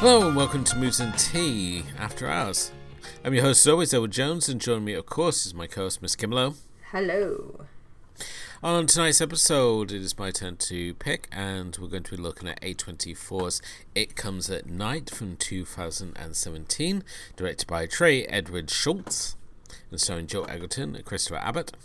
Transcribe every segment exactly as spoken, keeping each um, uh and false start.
Hello and welcome to Moves and Tea After Hours. I'm your host as always, Edward Jones, and joining me of course is my co-host Miss Kimlo. Hello. On tonight's episode it is my turn to pick, and we're going to be looking at A twenty-four's It Comes at Night from two thousand seventeen, directed by Trey Edward Schultz, and starring Joe Egerton, Christopher Abbott,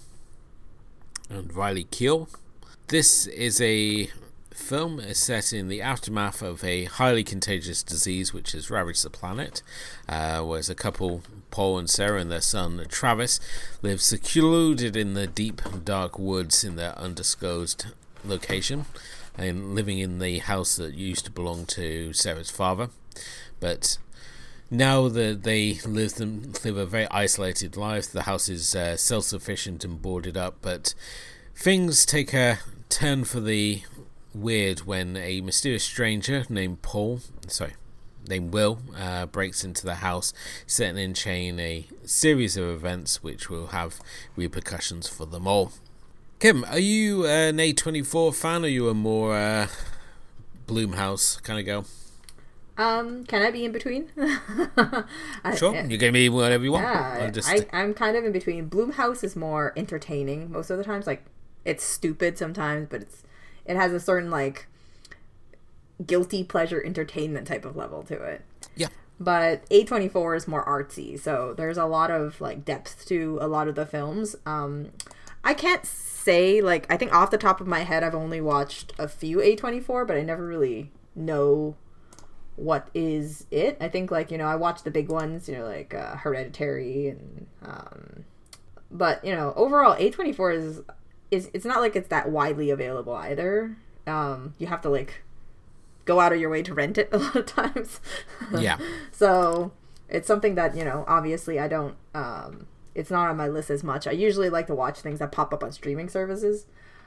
and Riley Keough. This is a film set in the aftermath of a highly contagious disease which has ravaged the planet, uh, whereas a couple, Paul and Sarah, and their son Travis, live secluded in the deep, dark woods in their undisclosed location, and living in the house that used to belong to Sarah's father. But now that they live them live a very isolated life, the house is uh, self-sufficient and boarded up, but things take a turn for the weird when a mysterious stranger named Paul, sorry, named Will, uh, breaks into the house, setting in chain a series of events which will have repercussions for them all. Kim, are you an A twenty-four fan, or are you a more uh, Blumhouse kind of girl? Um, can I be in between? Sure, I, you can be whatever you want. Yeah, just... I, I'm kind of in between. Blumhouse is more entertaining most of the times. Like, it's stupid sometimes, but it's it has a certain, like, guilty pleasure entertainment type of level to it. Yeah. But A twenty-four is more artsy, so there's a lot of, like, depth to a lot of the films. Um, I can't say, like, I think off the top of my head I've only watched a few A twenty-four, but I never really know what is it. I think, like, you know, I watch the big ones, you know, like uh, Hereditary, and um, but, you know, overall A twenty-four is... Is it's not like it's that widely available either. Um, you have to, like, go out of your way to rent it a lot of times. Yeah. So it's something that, you know, obviously I don't, um, it's not on my list as much. I usually like to watch things that pop up on streaming services.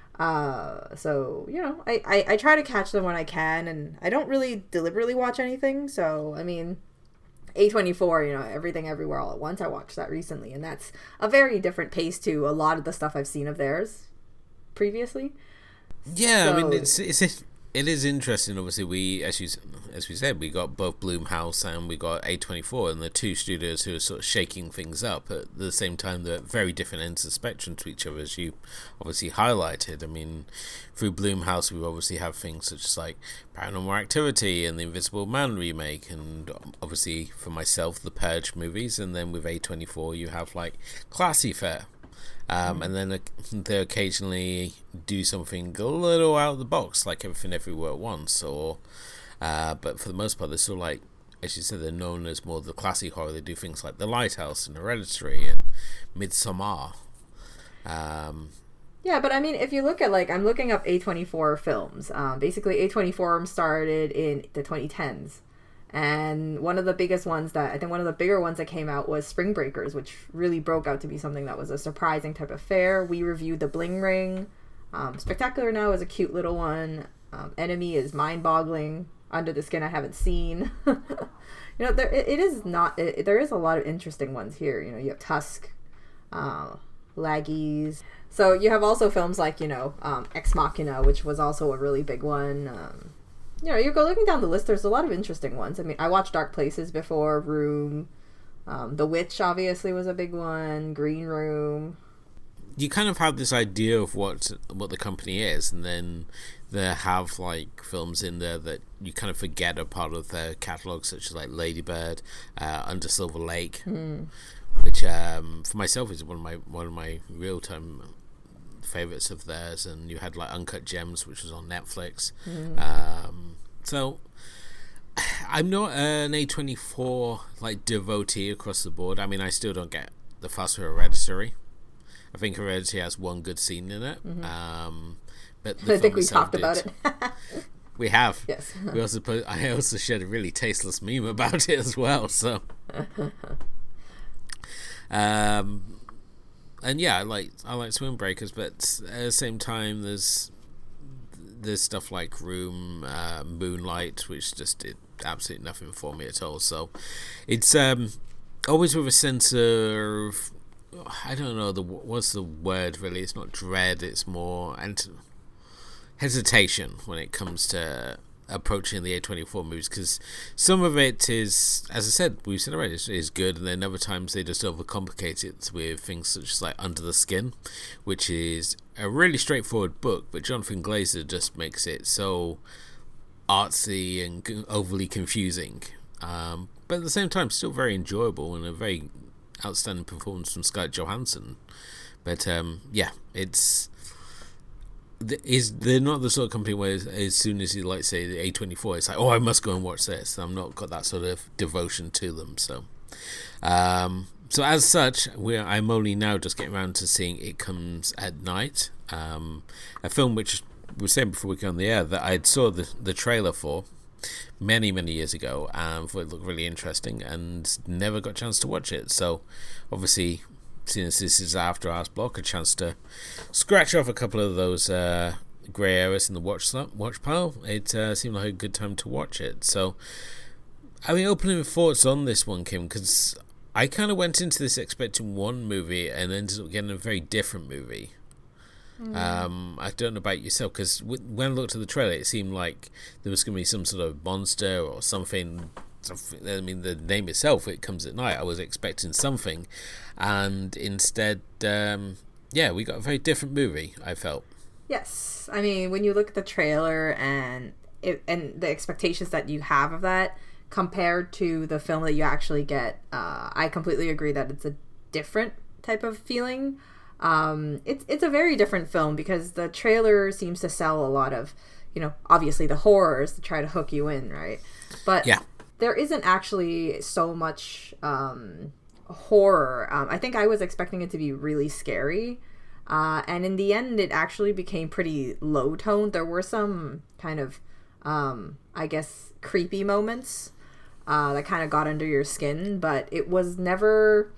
Uh, so, you know, I, I, I try to catch them when I can, and I don't really deliberately watch anything. So, I mean, A twenty-four, you know, Everything Everywhere All at Once, I watched that recently, and that's a very different pace to a lot of the stuff I've seen of theirs previously. Yeah, so, I mean, it's it's it is interesting. Obviously, we as you as we said, we got both Blumhouse and we got A twenty-four, and the two studios who are sort of shaking things up at the same time. They're at very different ends of the spectrum to each other, as you obviously highlighted. I mean, through Blumhouse, we obviously have things such as like Paranormal Activity and the Invisible Man remake, and obviously for myself, the Purge movies. And then with A twenty-four, you have like Classy Fair. Um, and then uh, they occasionally do something a little out of the box, like Everything Everywhere at Once, or uh, but for the most part, they're sort of like, as you said, they're known as more the classy horror. They do things like The Lighthouse and Hereditary and Midsommar. Um, yeah, but I mean, if you look at, like, I'm looking up A twenty-four films. Um, basically, A twenty-four started in the twenty tens. And one of the biggest ones that, I think one of the bigger ones that came out was Spring Breakers, which really broke out to be something that was a surprising type of fare. We reviewed The Bling Ring. Um, Spectacular Now is a cute little one. Um, Enemy is mind-boggling. Under the Skin I haven't seen. you know, there it, it is not, it, there is a lot of interesting ones here. You know, you have Tusk, uh, Laggies. So you have also films like, you know, um, Ex Machina, which was also a really big one. Um, You know, you go looking down the list, there's a lot of interesting ones. I mean, I watched Dark Places before, Room, um, The Witch obviously was a big one, Green Room. You kind of have this idea of what what the company is, and then they have like films in there that you kind of forget are part of their catalogue, such as like Lady Bird, uh, Under Silver Lake, mm. which um, for myself is one of my one of my real time favorites of theirs. And you had like Uncut Gems, which was on Netflix. Mm. Um, so I'm not an A twenty-four like devotee across the board. I mean, I still don't get the fuss for Hereditary. I think Hereditary has one good scene in it. Mm-hmm. Um, but the I think we talked did. about it. We have. Yes. We also put, I also shared a really tasteless meme about it as well. So, um, and yeah, I like I like Spring Breakers, but at the same time, there's there's stuff like Room, uh, Moonlight, which just did absolutely nothing for me at all. So, it's um, always with a sense of, I don't know the what's the word really. It's not dread. It's more and hesitation when it comes to approaching the A twenty-four movies, because some of it is, as I said, we've said already, is, is good, and then other times they just overcomplicate it with things such as like Under the Skin, which is a really straightforward book, but Jonathan Glazer just makes it so artsy and overly confusing, um, but at the same time still very enjoyable, and a very outstanding performance from Scarlett Johansson. But um, yeah, it's is they're not the sort of company where as soon as you like say the A twenty-four, it's like, oh, I must go and watch this. I'm not got that sort of devotion to them. So um, so as such, we I'm only now just getting around to seeing It Comes at Night, um, a film which we were saying before we go on the air that I saw the the trailer for many many years ago and thought it looked really interesting and never got a chance to watch it. So obviously, since this is after Hours Block, a chance to scratch off a couple of those uh, grey areas in the watch watch pile. It uh, seemed like a good time to watch it. So, I mean, opening thoughts on this one, Kim, because I kind of went into this expecting one movie and ended up getting a very different movie. Mm. Um, I don't know about yourself, because w- when I looked at the trailer, it seemed like there was going to be some sort of monster or something. I mean, the name itself, It Comes at Night, I was expecting something, and instead, um, yeah, we got a very different movie, I felt. Yes. I mean, when you look at the trailer and it, and the expectations that you have of that compared to the film that you actually get, uh, I completely agree that it's a different type of feeling. Um, it's, it's a very different film because the trailer seems to sell a lot of, you know, obviously the horrors to try to hook you in, right? But yeah. There isn't actually so much um, horror. Um, I think I was expecting it to be really scary. Uh, and in the end, it actually became pretty low toned. There were some kind of, um, I guess, creepy moments uh, that kind of got under your skin. But it was never...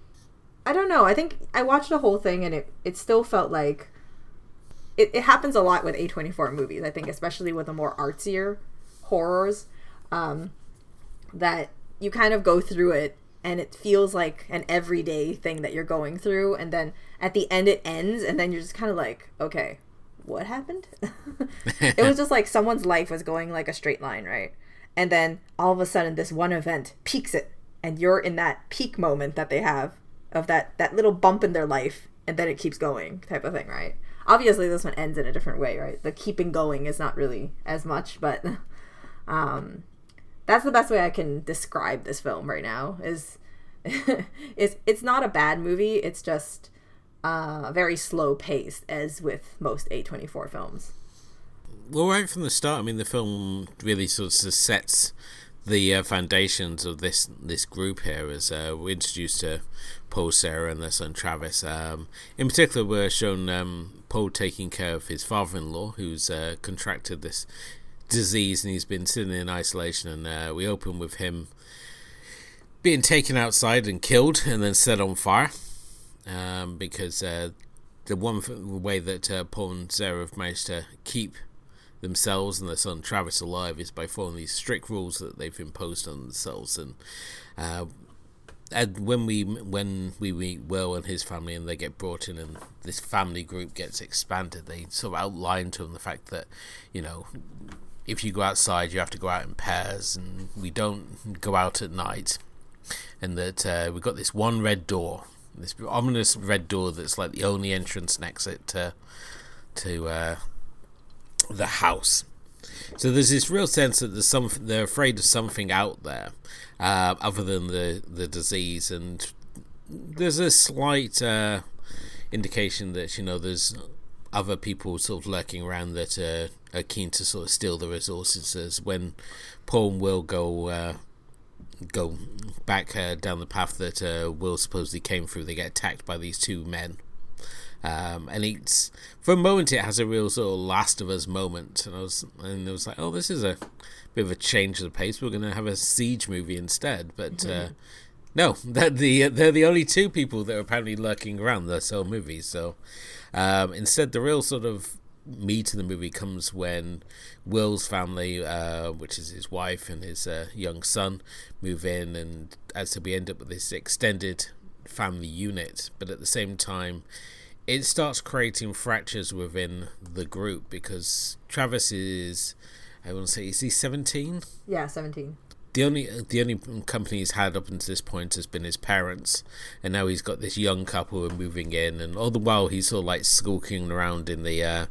I don't know. I think I watched the whole thing and it, it still felt like... It, it happens a lot with A twenty-four movies, I think, especially with the more artsier horrors. Um... that you kind of go through it and it feels like an everyday thing that you're going through, and then at the end it ends and then you're just kind of like, okay, what happened? It was just like someone's life was going like a straight line, right? And then all of a sudden this one event peaks it and you're in that peak moment that they have of that that little bump in their life, and then it keeps going type of thing, right? Obviously this one ends in a different way, right? The keeping going is not really as much, but um that's the best way I can describe this film right now. Is is it's not a bad movie. It's just uh, very slow paced, as with most A twenty-four films. Well, right from the start, I mean, the film really sort of sets the uh, foundations of this this group here. As uh, we're introduced to Paul, Sarah, and their son Travis. Um, in particular, we're shown um, Paul taking care of his father-in-law, who's uh, contracted this disease, and he's been sitting in isolation, and uh, we open with him being taken outside and killed and then set on fire, um, because uh, the one f- way that uh, Paul and Sarah have managed to keep themselves and their son Travis alive is by following these strict rules that they've imposed on themselves. And uh, and when we when we meet Will and his family and they get brought in and this family group gets expanded, they sort of outline to them the fact that, you know, if you go outside, you have to go out in pairs, and we don't go out at night. And that uh, we've got this one red door, this ominous red door that's like the only entrance and exit to, to uh, the house. So there's this real sense that there's some, they're afraid of something out there, uh, other than the, the disease. And there's a slight uh, indication that, you know, there's other people sort of lurking around that uh, are keen to sort of steal the resources. As when Paul and Will go uh, go back uh, down the path that uh, Will supposedly came through, they get attacked by these two men. Um, and it's, for a moment, it has a real sort of Last of Us moment. And I was, and it was like, oh, this is a bit of a change of the pace. We're going to have a siege movie instead. But mm-hmm. uh, no, they're the they're the only two people that are apparently lurking around this whole movie. So um, instead, the real sort of meat in the movie comes when Will's family, uh, which is his wife and his uh, young son, move in, and as so we end up with this extended family unit. But at the same time, it starts creating fractures within the group because Travis is I want to say, is he seventeen? Yeah, seventeen. The only the only company he's had up until this point has been his parents, and now he's got this young couple who are moving in, and all the while he's sort of like skulking around in the uh,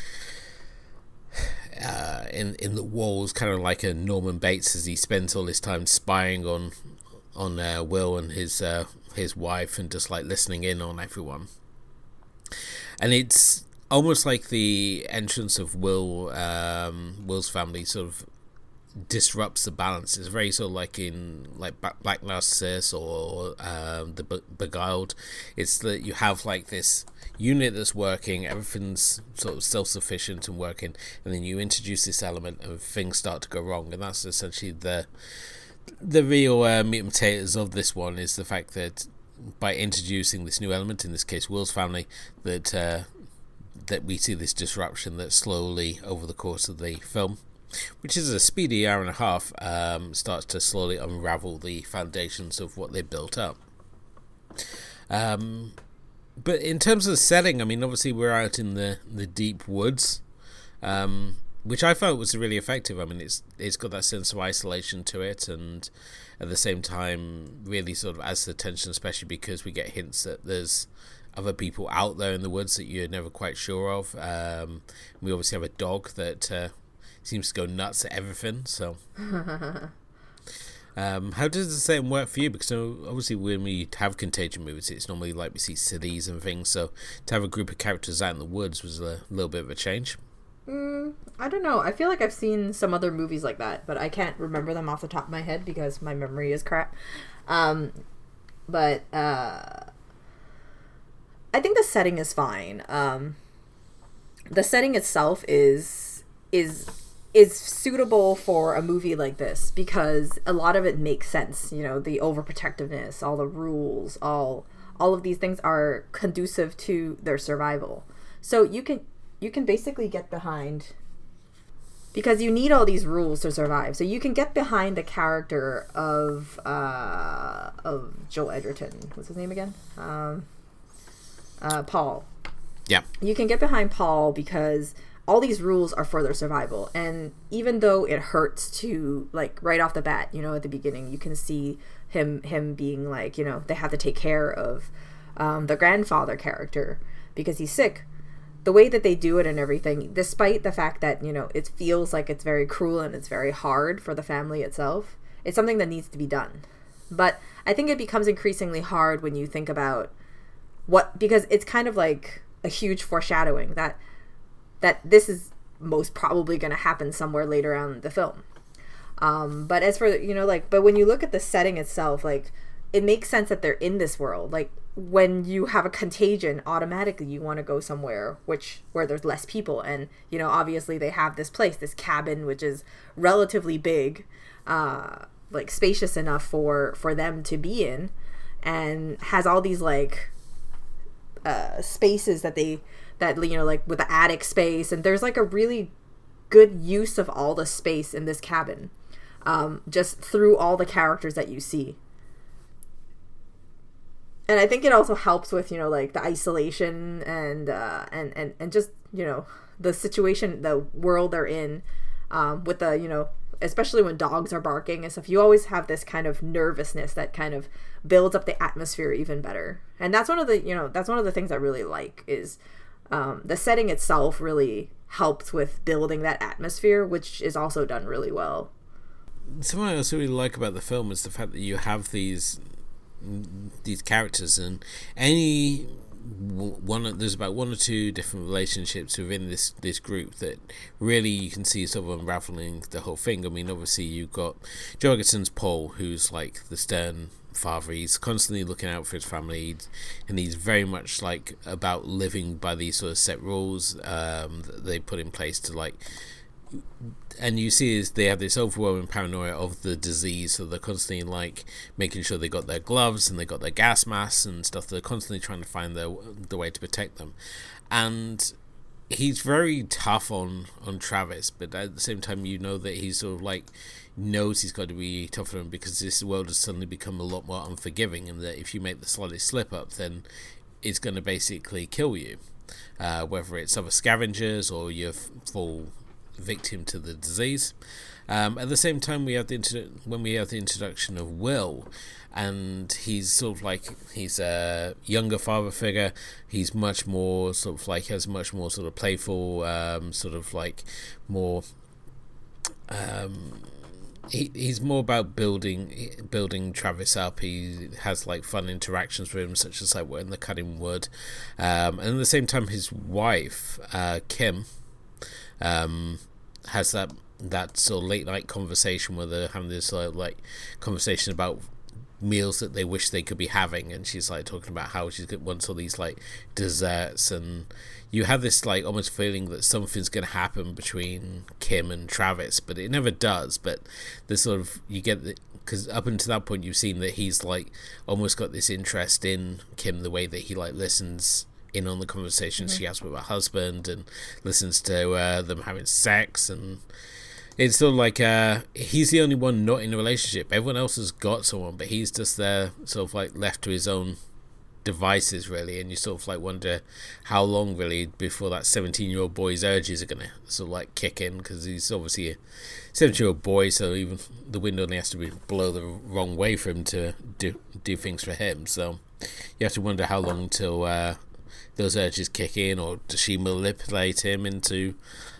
uh, in in the walls, kind of like a Norman Bates, as he spends all his time spying on on uh, Will and his uh, his wife, and just like listening in on everyone. And it's almost like the entrance of Will um, Will's family sort of disrupts the balance. It's very sort of like in like Black Narcissus or um, the Be- Beguiled. It's that you have like this unit that's working, everything's sort of self-sufficient and working, and then you introduce this element and things start to go wrong. And that's essentially the the real uh, meat and potatoes of this one, is the fact that by introducing this new element, in this case Will's family, that uh, that we see this disruption that slowly over the course of the film, which is a speedy hour and a half, um, starts to slowly unravel the foundations of what they built up. Um, but in terms of the setting, I mean, obviously we're out in the, the deep woods, um, which I felt was really effective. I mean, it's it's got that sense of isolation to it, and at the same time really sort of adds to the tension, especially because we get hints that there's other people out there in the woods that you're never quite sure of. Um, we obviously have a dog that uh, seems to go nuts at everything. So, um, how does the same work for you? Because obviously, when we have Contagion movies, it's normally like we see cities and things. So, to have a group of characters out in the woods was a little bit of a change. Mm, I don't know. I feel like I've seen some other movies like that, but I can't remember them off the top of my head because my memory is crap. Um, but uh, I think the setting is fine. Um, the setting itself is is. is suitable for a movie like this because a lot of it makes sense. You know, the overprotectiveness, all the rules, all all of these things are conducive to their survival. So you can you can basically get behind, because you need all these rules to survive. So you can get behind the character of uh, of Joel Edgerton. What's his name again? Um, uh, Paul. Yeah. You can get behind Paul because all these rules are for their survival. And even though it hurts to, like, right off the bat, you know, at the beginning, you can see him him being like, you know, they have to take care of um, the grandfather character because he's sick. The way that they do it and everything, despite the fact that, you know, it feels like it's very cruel and it's very hard for the family itself, it's something that needs to be done. But I think it becomes increasingly hard when you think about what, because it's kind of like a huge foreshadowing that that this is most probably going to happen somewhere later on in the film. Um, but as for, you know, like, but when you look at the setting itself, like, it makes sense that they're in this world. Like, when you have a contagion, automatically you want to go somewhere which where there's less people. And, you know, obviously they have this place, this cabin, which is relatively big, uh, like spacious enough for, for them to be in, and has all these, like, uh, spaces that they, that, you know, like with the attic space. And there's like a really good use of all the space in this cabin, um, just through all the characters that you see. And I think it also helps with, you know, like the isolation and, uh, and, and, and just, you know, the situation, the world they're in, um, with the, you know, especially when dogs are barking and stuff, you always have this kind of nervousness that kind of builds up the atmosphere even better. And that's one of the, you know, that's one of the things I really like is, um, the setting itself really helps with building that atmosphere, which is also done really well. Something I also really like about the film is the fact that you have these these characters, and any one there's about one or two different relationships within this this group that really you can see sort of unraveling the whole thing. I mean, obviously you've got Joe Edgerton's Paul, who's like the stern father. He's constantly looking out for his family, and he's very much like about living by these sort of set rules um, that they put in place to, like, and you see is they have this overwhelming paranoia of the disease, so they're constantly like making sure they got their gloves and they got their gas masks and stuff. They're constantly trying to find their the way to protect them, and he's very tough on on Travis, but at the same time you know that he's sort of like knows he's got to be tougher on him because this world has suddenly become a lot more unforgiving, and that if you make the slightest slip up, then it's going to basically kill you, uh, whether it's other scavengers or your full victim to the disease. Um, at the same time, we have the inter- when we have the introduction of Will, and he's sort of like he's a younger father figure. He's much more sort of like has much more sort of playful, um, sort of like more. Um, he he's more about building building Travis up. He has like fun interactions with him, such as like we're in the cutting wood, um, and at the same time, his wife uh, Kim um, has that. that sort of late night conversation where they're having this uh, like conversation about meals that they wish they could be having, and she's like talking about how she's got wants all these like desserts, and you have this like almost feeling that something's going to happen between Kim and Travis, but it never does. But the sort of you get the because up until that point you've seen that he's like almost got this interest in Kim, the way that he like listens in on the conversations mm-hmm. she has with her husband and listens to uh, them having sex, and it's sort of like uh, he's the only one not in a relationship. Everyone else has got someone, but he's just there, sort of like left to his own devices, really. And you sort of like wonder how long, really, before that seventeen-year-old boy's urges are gonna sort of like kick in, because he's obviously a seventeen-year-old boy, so even the wind only has to be blow the wrong way for him to do do things for him. So you have to wonder how long till uh, those urges kick in, or does she manipulate him into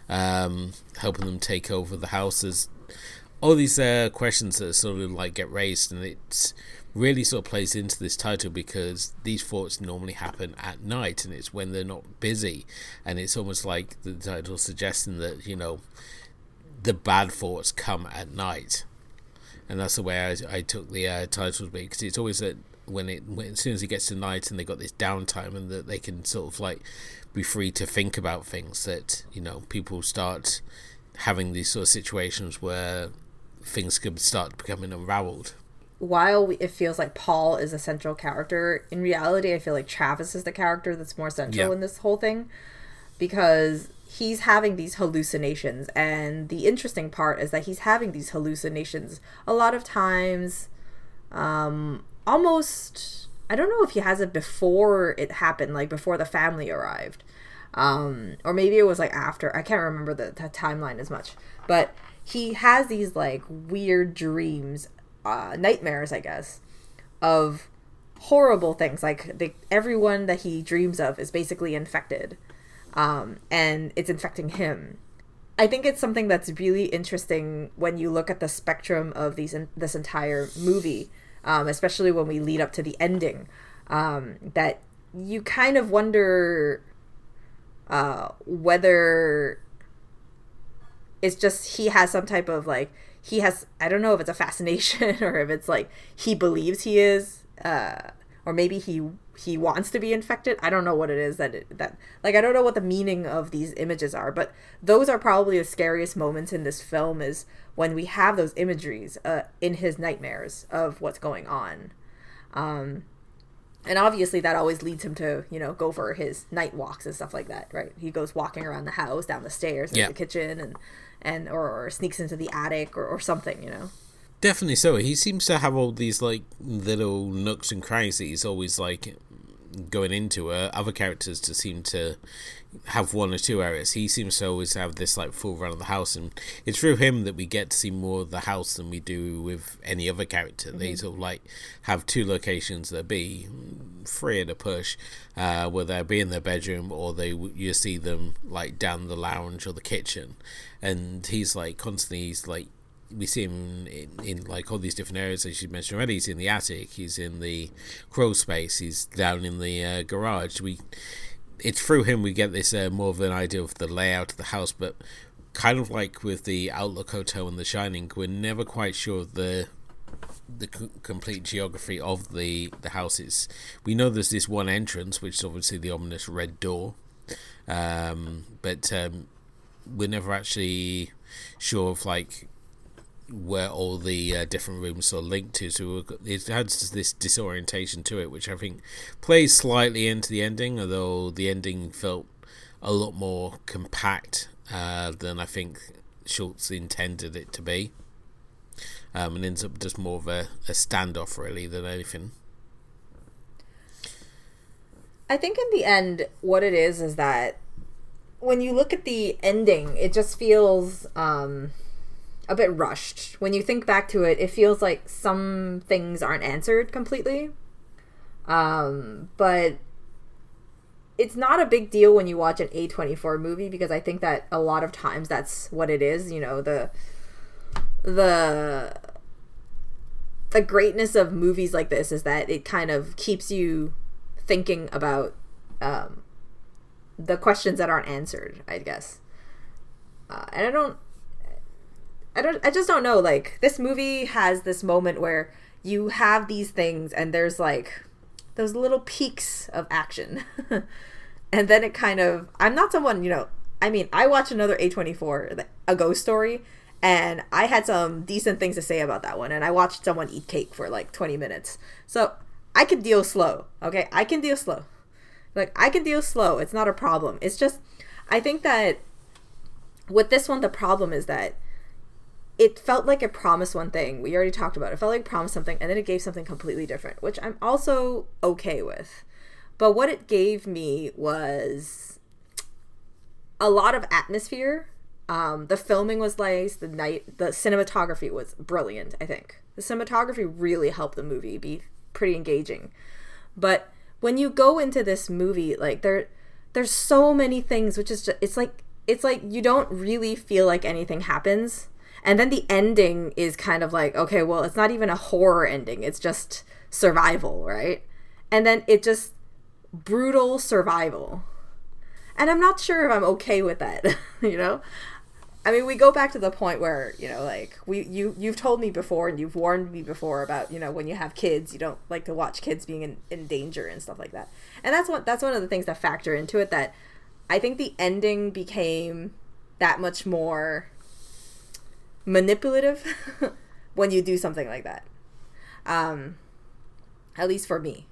um helping them take over the house? There's all these uh, questions that sort of like get raised, and it really sort of plays into this title because these thoughts normally happen at night, and it's when they're not busy, and it's almost like the title suggesting that, you know, the bad thoughts come at night, and that's the way I, I took the uh, title to be, because it's always that when it when, as soon as it gets to night and they got this downtime and that they can sort of like be free to think about things, that, you know, people start having these sort of situations where things could start becoming unraveled. While it feels like Paul is a central character, in reality I feel like Travis is the character that's more central yeah. in this whole thing, because he's having these hallucinations, and the interesting part is that he's having these hallucinations a lot of times um, almost... I don't know if he has it before it happened, like before the family arrived. Um, or maybe it was like after. I can't remember the, the timeline as much. But he has these like weird dreams, uh, nightmares, I guess, of horrible things. Like the, everyone that he dreams of is basically infected. Um, and it's infecting him. I think it's something that's really interesting when you look at the spectrum of these in, this entire movie. Um, especially when we lead up to the ending, um, that you kind of wonder uh, whether it's just he has some type of like, he has, I don't know if it's a fascination or if it's like he believes he is, uh, or maybe he he wants to be infected. I don't know what it is that, it, that like, I don't know what the meaning of these images are, but those are probably the scariest moments in this film, is when we have those imageries uh, in his nightmares of what's going on. Um, and obviously that always leads him to, you know, go for his night walks and stuff like that, right? He goes walking around the house, down the stairs, into yeah. the kitchen, and, and or, or sneaks into the attic or, or something, you know? Definitely so. He seems to have all these, like, little nooks and crannies that he's always, like, going into. Uh, other characters just seem to have one or two areas. He seems to always have this, like, full run of the house, and it's through him that we get to see more of the house than we do with any other character. Mm-hmm. They sort of, like, have two locations that be three at a push, uh, where they'll be in their bedroom, or they you see them, like, down the lounge or the kitchen. And he's, like, constantly, he's, like, we see him in, in like all these different areas, as you mentioned already. He's in the attic, he's in the crawl space, he's down in the uh, garage. We, it's through him we get this uh, more of an idea of the layout of the house, but kind of like with the Outlook Hotel and The Shining, we're never quite sure of the the c- complete geography of the the houses. We know there's this one entrance, which is obviously the ominous red door, um, but um, we're never actually sure of like where all the uh, different rooms are linked to, so it has this disorientation to it, which I think plays slightly into the ending, although the ending felt a lot more compact uh, than I think Schultz intended it to be, um, and ends up just more of a, a standoff really than anything. I think in the end what it is is that when you look at the ending, it just feels um, a bit rushed. When you think back to it, it feels like some things aren't answered completely. Um, but it's not a big deal when you watch an A twenty-four movie, because I think that a lot of times that's what it is. You know, the the the greatness of movies like this is that it kind of keeps you thinking about um, the questions that aren't answered, I guess. Uh, and I don't, I don't, I just don't know. Like, this movie has this moment where you have these things, and there's like those little peaks of action, and then it kind of. I'm not someone, you know. I mean, I watched another A twenty-four, A Ghost Story, and I had some decent things to say about that one. And I watched someone eat cake for like twenty minutes, so I can deal slow. Okay, I can deal slow. Like, I can deal slow. It's not a problem. It's just, I think that with this one, the problem is that it felt like it promised one thing. We already talked about it. It felt like it promised something, and then it gave something completely different, which I'm also okay with. But what it gave me was a lot of atmosphere. Um, the filming was nice. The night, the cinematography was brilliant, I think. The cinematography really helped the movie be pretty engaging. But when you go into this movie, like, there there's so many things, which is just, it's like it's like you don't really feel like anything happens. And then the ending is kind of like, okay, well, it's not even a horror ending. It's just survival, right? And then it just brutal survival. And I'm not sure if I'm okay with that, you know? I mean, we go back to the point where, you know, like, we you, you've told me before, and you've warned me before about, you know, when you have kids, you don't like to watch kids being in, in danger and stuff like that. And that's what that's one of the things that factor into it, that I think the ending became that much more manipulative when you do something like that. Um, at least for me.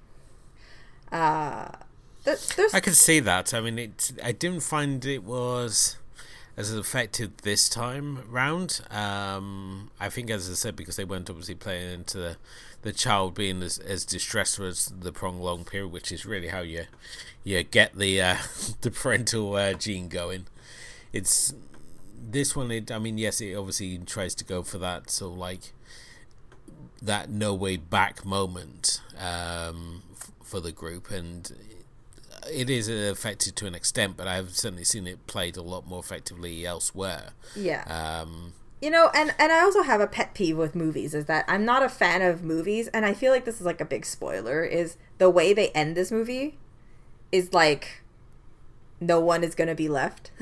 Uh, th- there's... I could see that. I mean, it. I didn't find it was as effective this time round. Um, I think, as I said, because they weren't obviously playing into the, the child being as, as distressed as the prolonged period, which is really how you you get the uh, the parental uh, gene going. It's this one. It, I mean, yes, it obviously tries to go for that sort of like that no way back moment um, f- for the group, and it is effective to an extent, but I've certainly seen it played a lot more effectively elsewhere. Yeah. Um, you know, and, and I also have a pet peeve with movies, is that I'm not a fan of movies, and I feel like this is like a big spoiler, is the way they end this movie is like no one is going to be left.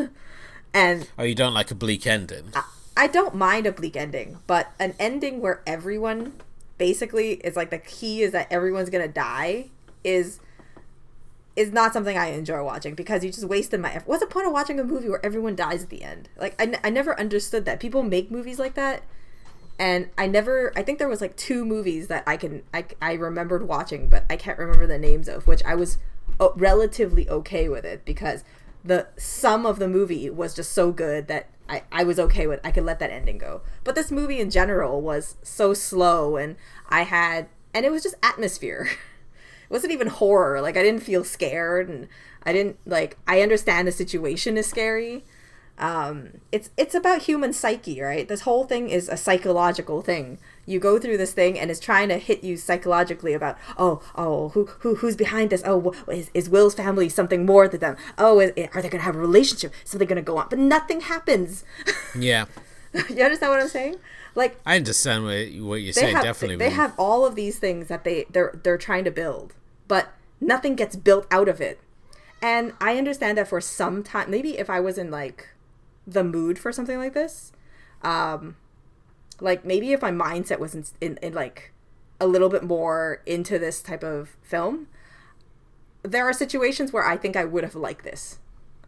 And oh, you don't like a bleak ending? I, I don't mind a bleak ending, but an ending where everyone basically is like, the key is that everyone's going to die is... is not something I enjoy watching, because you just wasted my effort. What's the point of watching a movie where everyone dies at the end? Like, I, n- I never understood that. People make movies like that, and I never, I think there was like two movies that I can, I, I remembered watching, but I can't remember the names of, which I was uh, relatively okay with it, because the sum of the movie was just so good that I, I was okay with, I could let that ending go. But this movie in general was so slow, and I had, and it was just atmosphere. It wasn't even horror. Like, I didn't feel scared, and I didn't, like, I understand the situation is scary. Um, it's it's about human psyche, right? This whole thing is a psychological thing. You go through this thing, and it's trying to hit you psychologically about, oh, oh, who who who's behind this? Oh, is, is Will's family something more than them? Oh, is, are they going to have a relationship? Something going to go on? But nothing happens. Yeah. You understand what I'm saying? Like, I understand what, what you're saying, have, definitely. They, they have all of these things that they, they're, they're trying to build, but nothing gets built out of it. And I understand that for some time, maybe if I was in, like, the mood for something like this, um, like, maybe if my mindset was in, in, in, like, a little bit more into this type of film, there are situations where I think I would have liked this.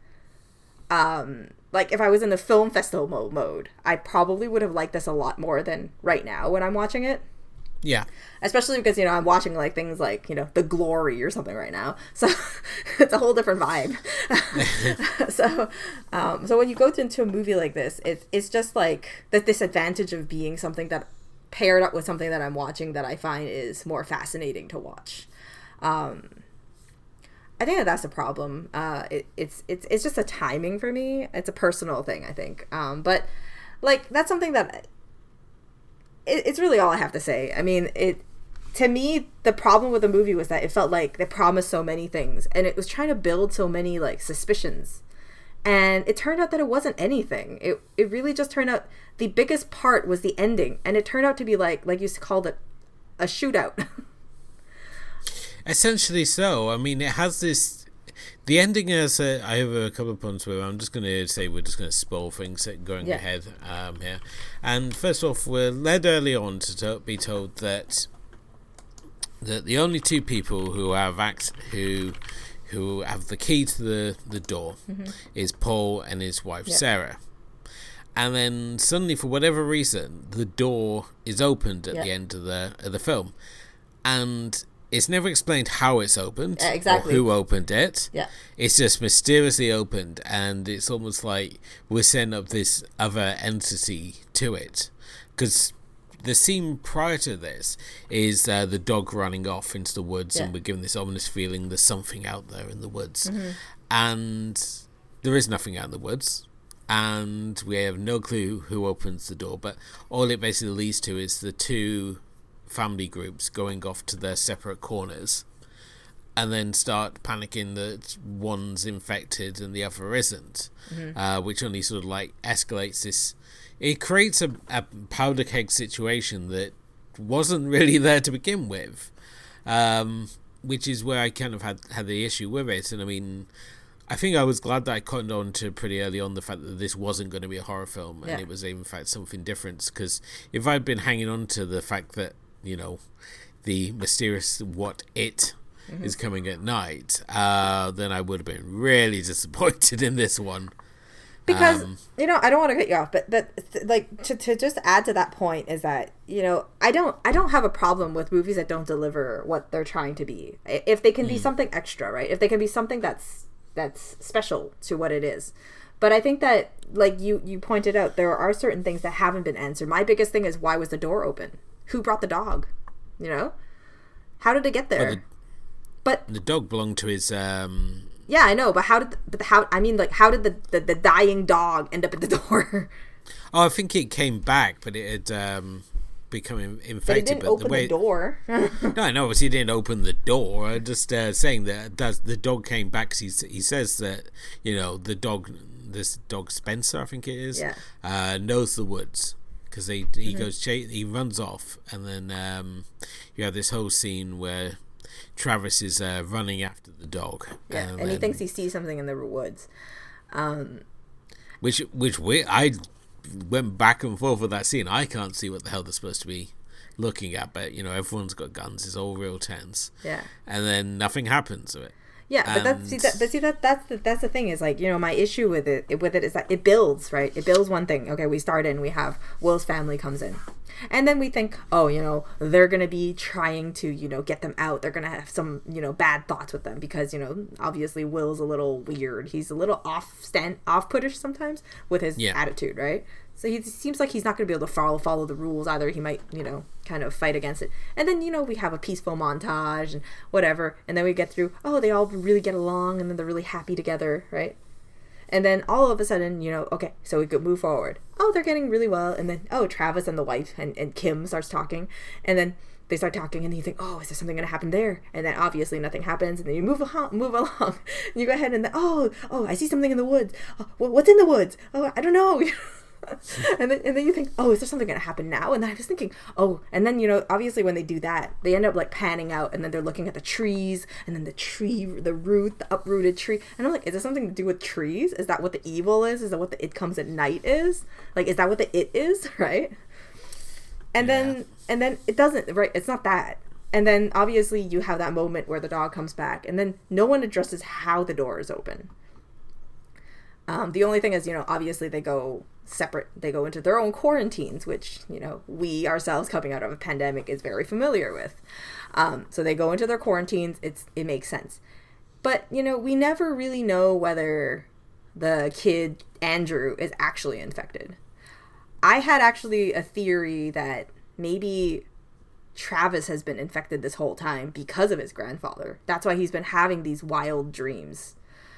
Um... Like, if I was in the film festival mo- mode, I probably would have liked this a lot more than right now when I'm watching it. Yeah. Especially because, you know, I'm watching, like, things like, you know, The Glory or something right now. So, it's a whole different vibe. so, um, so when you go into a movie like this, it, it's just, like, the disadvantage of being something that paired up with something that I'm watching that I find is more fascinating to watch. Um... I think that that's a problem. Uh, it, it's it's it's just a timing for me. It's a personal thing, I think. Um, but like that's something that it, it's really all I have to say. I mean, it to me the problem with the movie was that it felt like they promised so many things, and it was trying to build so many like suspicions, and it turned out that it wasn't anything. It it really just turned out the biggest part was the ending, and it turned out to be like like you called it a shootout. Essentially so. I mean, it has this... The ending has... A, I have a couple of points where I'm just going to say we're just going to spoil things going yeah. ahead um, here. And first off, we're led early on to to be told that that the only two people who have act who who have the key to the, the door mm-hmm. is Paul and his wife yeah. Sarah. And then suddenly, for whatever reason, the door is opened at yeah. the end of the of the film. And... It's never explained how it's opened yeah, exactly. or who opened it. Yeah. It's just mysteriously opened, and it's almost like we're setting up this other entity to it. Because the scene prior to this is uh, the dog running off into the woods, yeah. and we're given this ominous feeling there's something out there in the woods. Mm-hmm. And there is nothing out in the woods. And we have no clue who opens the door. But all it basically leads to is the two... family groups going off to their separate corners and then start panicking that one's infected and the other isn't, mm-hmm. uh, which only sort of like escalates this. It creates a, a powder keg situation that wasn't really there to begin with, um, which is where I kind of had, had the issue with it. And I mean, I think I was glad that I cottoned on to pretty early on the fact that this wasn't going to be a horror film and yeah. it was in fact something different, because if I'd been hanging on to the fact that, you know, the mysterious what it mm-hmm. is coming at night, uh, then I would have been really disappointed in this one. Because, um, you know, I don't want to cut you off, but, but like, to, to just add to that point is that, you know, I don't, I don't have a problem with movies that don't deliver what they're trying to be. If they can be mm. something extra, right? If they can be something that's, that's special to what it is. But I think that, like you, you pointed out, there are certain things that haven't been answered. My biggest thing is, why was the door open? Who brought the dog? You know? How did it get there? Well, the, but the dog belonged to his... Um... Yeah, I know, but how did... The, but how... I mean, like, how did the, the, the dying dog end up at the door? Oh, I think it came back, but it had um, become infected. But it didn't but open the, way... the door. No, I know, obviously he didn't open the door. I'm just uh, saying that does, the dog came back, because he, he says that, you know, the dog... This dog, Spencer, I think it is, yeah. uh, knows the woods. Because he he mm-hmm. goes chase, he runs off, and then um, you have this whole scene where Travis is uh, running after the dog. Yeah, and, and then, he thinks he sees something in the woods. Um, which which we I went back and forth with that scene. I can't see what the hell they're supposed to be looking at, but you know, everyone's got guns. It's all real tense. Yeah, and then nothing happens to it. Yeah, but that's see that, but see that that's the that's the thing is, like, you know, my issue with it with it is that it builds, right? It builds one thing. Okay, we start in, we have Will's family comes in, and then we think, oh, you know, they're gonna be trying to, you know, get them out. They're gonna have some, you know, bad thoughts with them because, you know, obviously Will's a little weird. He's a little off stand off puttish sometimes with his yeah. attitude, right? So he seems like he's not going to be able to follow follow the rules either. He might, you know, kind of fight against it. And then, you know, we have a peaceful montage and whatever. And then we get through, oh, they all really get along and then they're really happy together, right? And then all of a sudden, you know, okay, so we could move forward. Oh, they're getting really well. And then, oh, Travis and the wife and, and Kim starts talking. And then they start talking and then you think, oh, is there something going to happen there? And then obviously nothing happens. And then you move along, move along. And you go ahead and then, oh, oh, I see something in the woods. Oh, what's in the woods? Oh, I don't know. and then and then you think, oh, is there something gonna happen now? And then I was thinking, oh, and then, you know, obviously when they do that, they end up like panning out, and then they're looking at the trees, and then the tree, the root, the uprooted tree, and I'm like, is there something to do with trees? Is that what the evil is? Is that what the it comes at night is? Like, is that what the it is? Right? And yeah. then and then it doesn't, right? It's not that. And then obviously you have that moment where the dog comes back, and then no one addresses how the door is open. Um, the only thing is, you know, obviously they go separate, they go into their own quarantines, which, you know, we ourselves coming out of a pandemic is very familiar with. Um, so they go into their quarantines. It's, it makes sense. But, you know, we never really know whether the kid, Andrew, is actually infected. I had actually a theory that maybe Travis has been infected this whole time because of his grandfather. That's why he's been having these wild dreams.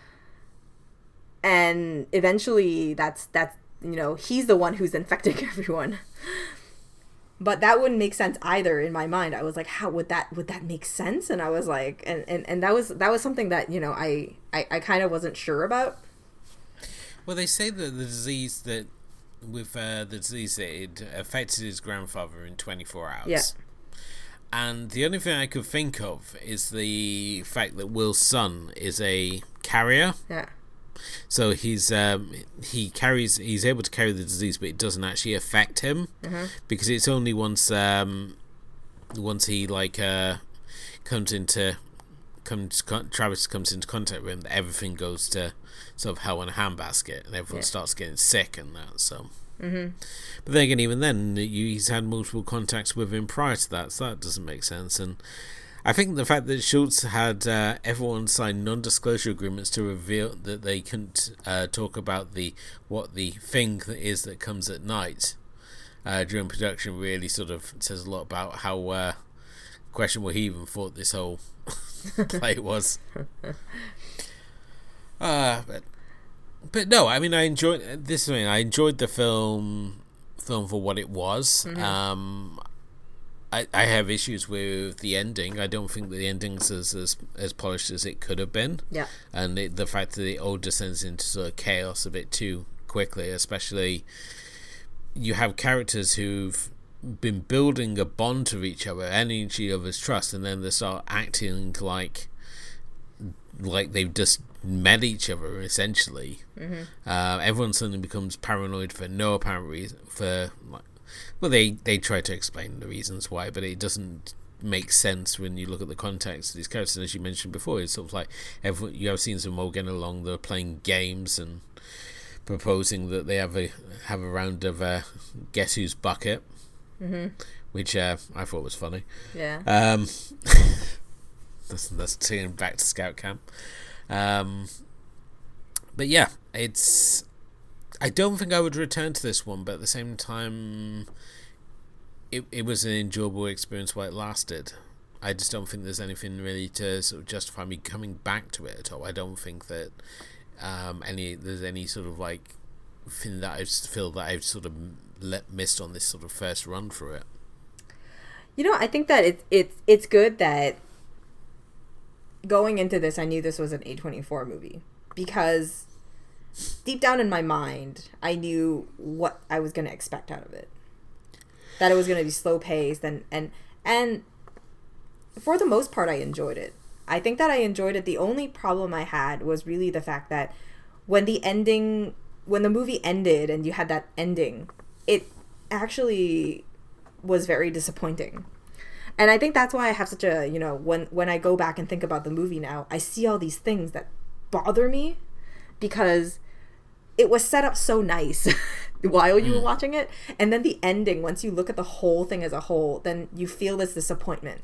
And eventually that's, that's, you know, he's the one who's infecting everyone. But that wouldn't make sense either in my mind. I was like, how would that, would that make sense? And I was like, and, and, and that was, that was something that, you know, I, I, I kind of wasn't sure about. Well, they say that the disease that, with uh, the disease that it affected his grandfather in twenty-four hours. Yeah. And the only thing I could think of is the fact that Will's son is a carrier. Yeah. So he's um, he carries he's able to carry the disease, but it doesn't actually affect him Mm-hmm. because it's only once um, once he like uh, comes into comes Travis comes into contact with him that everything goes to sort of hell in a handbasket and everyone Yeah. starts getting sick and that. So, Mm-hmm. but then again, even then, you, he's had multiple contacts with him prior to that, so that doesn't make sense. And I think the fact that Schultz had uh, everyone sign non-disclosure agreements to reveal that they couldn't uh, talk about the what the thing that is that comes at night uh, during production really sort of says a lot about how uh, questionable he even thought this whole play was. Uh, but but no, I mean I enjoyed this thing. I enjoyed the film film for what it was. Mm-hmm. Um, I, I have issues with the ending. I don't think the ending's as as, as polished as it could have been. Yeah. And it, the fact that it all descends into sort of chaos a bit too quickly, especially you have characters who've been building a bond to each other and each other's trust, and then they start acting like like they've just met each other essentially. Mm-hmm. Uh, everyone suddenly becomes paranoid for no apparent reason. For like, well, they they try to explain the reasons why, but it doesn't make sense when you look at the context of these characters. And as you mentioned before, it's sort of like everyone, you have scenes of them all getting along. They're playing games and proposing that they have a have a round of uh, guess whose bucket, Mm-hmm. which uh, I thought was funny. Yeah. Um, that's that's taking back to scout camp. Um, but yeah, it's. I don't think I would return to this one, but at the same time, it it was an enjoyable experience while it lasted. I just don't think there's anything really to sort of justify me coming back to it at all. I don't think that um, any there's any sort of like thing that I feel that I've sort of let missed on this sort of first run through it. You know, I think that it's it's it's good that going into this, I knew this was an A twenty-four movie because deep down in my mind, I knew what I was going to expect out of it. That it was going to be slow paced and and and for the most part, I enjoyed it. I think that I enjoyed it. The only problem I had was really the fact that when the ending, when the movie ended and you had that ending, it actually was very disappointing. And I think that's why I have such a, you know, when, when I go back and think about the movie now, I see all these things that bother me because it was set up so nice while you were watching it. And then the ending, once you look at the whole thing as a whole, then you feel this disappointment.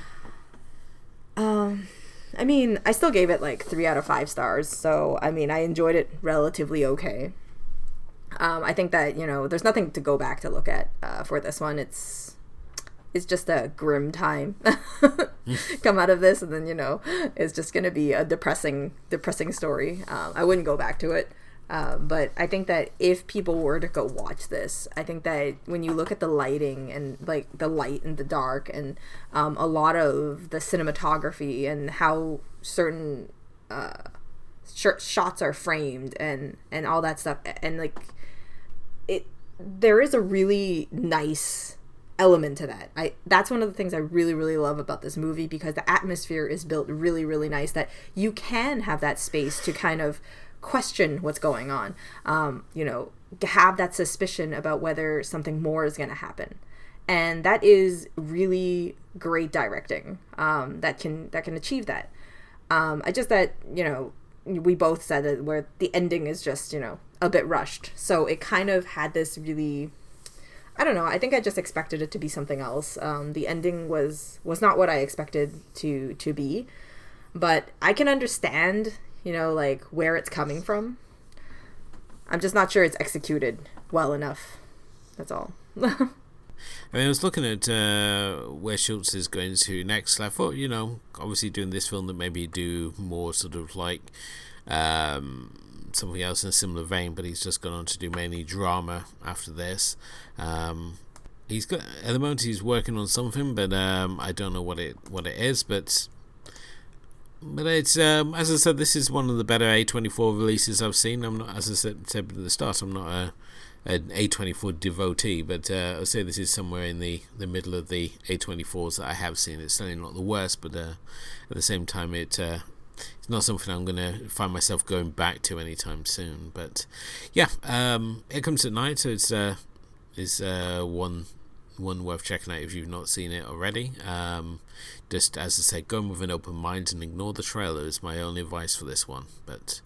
Um, I mean, I still gave it like three out of five stars. So, I mean, I enjoyed it relatively okay. Um, I think that, you know, there's nothing to go back to look at uh, for this one. It's it's just a grim time come out of this, and then, you know, it's just going to be a depressing, depressing story. Um, I wouldn't go back to it. Uh, but I think that if people were to go watch this, I think that when you look at the lighting and like the light and the dark and um, a lot of the cinematography and how certain uh, sh- shots are framed and, and all that stuff, and like it, there is a really nice element to that. I that's one of the things I really really love about this movie, because the atmosphere is built really really nice, that you can have that space to kind of question what's going on, um, you know, have that suspicion about whether something more is going to happen, and that is really great directing um, that can that can achieve that. Um, I just that you know we both said that where the ending is just, you know, a bit rushed, so it kind of had this really, I don't know, I think I just expected it to be something else. Um, the ending was was not what I expected to to be, but I can understand, you know, like where it's coming from. I'm just not sure it's executed well enough. That's all. I mean, I was looking at uh, where Schultz is going to next. I thought, you know, obviously doing this film, that maybe do more sort of like um, something else in a similar vein, but he's just gone on to do mainly drama after this. Um, he's got at the moment he's working on something, but um, I don't know what it what it is. But but it's um, as I said, this is one of the better A twenty-four releases I've seen. I'm not, as I said, said at the start, I'm not a an A twenty-four devotee, but uh, I'll say this is somewhere in the, the middle of the A twenty-fours that I have seen. It's certainly not the worst, but uh, at the same time, it uh, it's not something I'm going to find myself going back to anytime soon. But yeah, um, It Comes at Night, so it's uh, is uh, one one worth checking out if you've not seen it already. Um, just as I said, go in with an open mind and ignore the trailer is my only advice for this one. But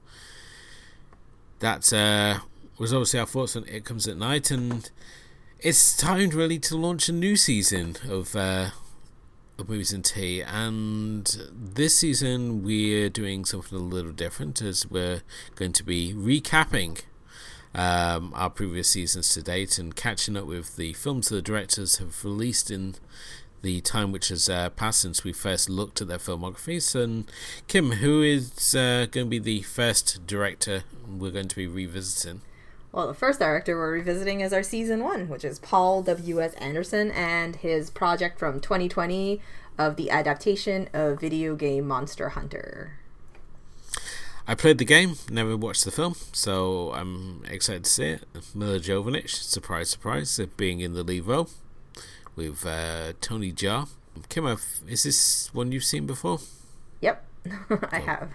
that's uh, was obviously our thoughts on It Comes at Night, and it's time really to launch a new season of uh, of Movies and Tea. And this season we're doing something a little different, as we're going to be recapping um, our previous seasons to date and catching up with the films the directors have released in the time which has uh, passed since we first looked at their filmographies. And Kim, who is uh, going to be the first director we're going to be revisiting? Well, the first director we're revisiting is our season one, which is Paul W S Anderson and his project from twenty twenty of the adaptation of video game Monster Hunter. I played the game, never watched the film, so I'm excited to see it. Mila Jovovich, surprise, surprise, being in the lead role with uh, Tony Jaa. Kim, is this one you've seen before? Yep, I have.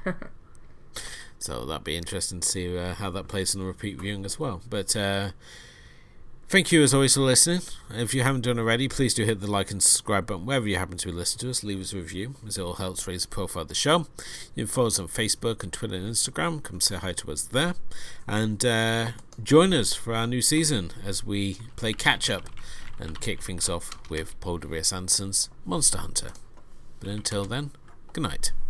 So that'd be interesting to see uh, how that plays in a repeat viewing as well. But uh, thank you as always for listening. If you haven't done already, please do hit the like and subscribe button wherever you happen to listen to us. Leave us a review, as it all helps raise the profile of the show. You can follow us on Facebook and Twitter and Instagram. Come say hi to us there. And uh, join us for our new season as we play catch up and kick things off with Paul W S Anderson's Monster Hunter. But until then, good night.